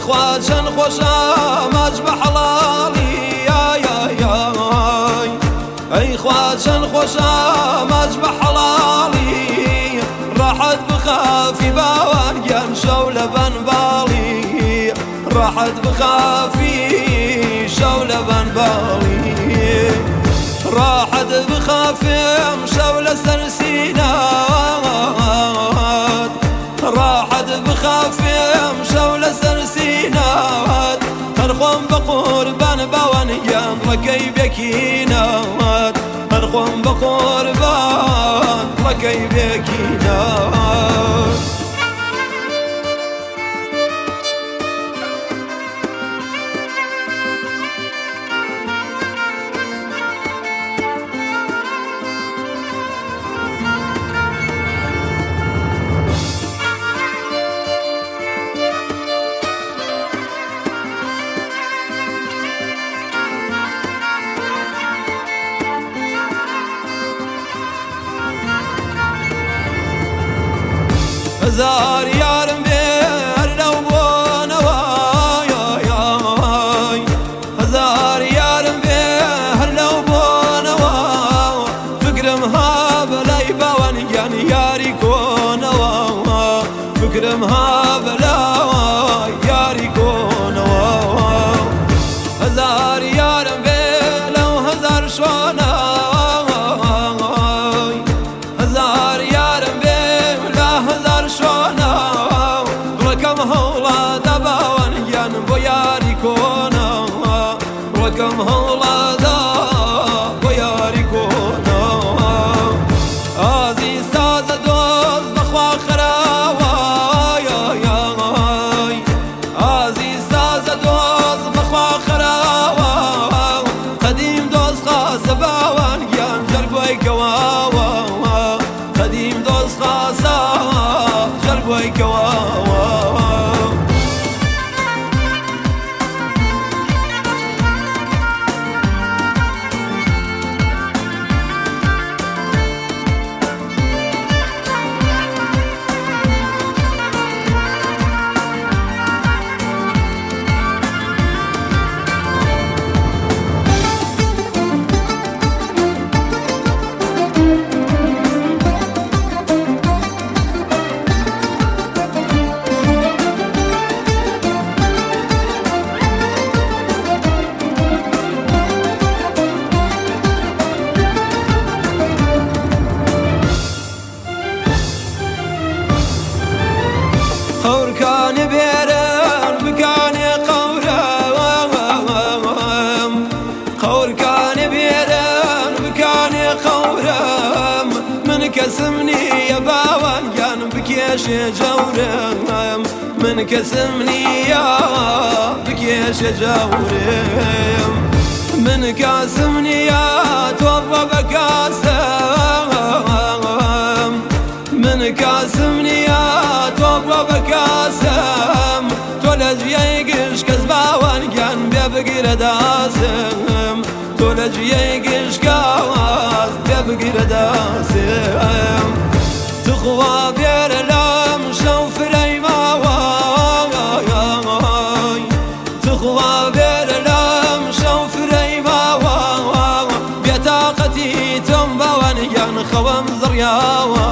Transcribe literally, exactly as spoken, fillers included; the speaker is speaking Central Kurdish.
خواشن خوشا ماج بحلالي يا يا يا اي خواشن خوشا ماج بحلالي راحت بخافي باوان جان شولة بنبالي راحت بخافي شولة بنبالي راحت بخافي مشولة سرسينات راحت بخافي مشولة سرسينات هرخون بقربان بوانيان ركي بكينات هرخون بقربان ركي بكينات هزار يارم بير لو بونوا يا يا هزار يارم بير لو بونوا فكرم هاب لاي بوان يعني ياري كونوا فكرم هاب لا ياري كونوا هزار يارم بير لو هزار شونا هزار يارم بير لا هزار شونا ركم هولا دباوان ين بياري كونا ركم هولا دا بياري كونا ازي ساز دوز بخوا خراوا يا يا ازي ساز دوز بخوا خراوا قديم دوز خاص باوان ين جربوي كواوا قديم دوز خاصا جربوي كواوا خور كان بيرن بكاني قورم خور كان بيرن بكاني قورم من كسمني يا باوان كان بكيش جورم من كسمني يا بكيش جورم من كاسمني يا توضى بكاسم من كاسمني يا توضى بكاسم تولج يقش كزباوان كان بيبقر داسم تولج يقش كاواز بيبقر داسم تخوى بير لام شوف ريماواي تخوى بير لام شوف ريماواي بيتاقتي تنبوان كان خوام زرياوا